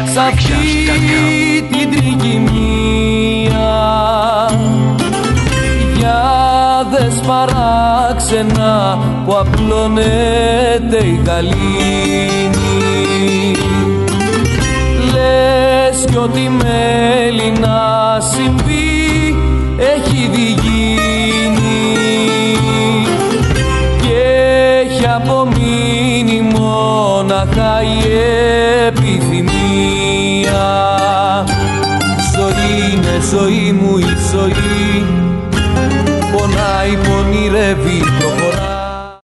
σ' αυτή την τρικυμία. Για δες παράξενα που απλώνεται η γαλήνη. Λες κι ό,τι μέλη να συμβεί έχει διγίνει και έχει απομείνει μόναχα η επιθυμία. Ζωή είναι ζωή μου η ζωή, πονάει, πονηρεύει το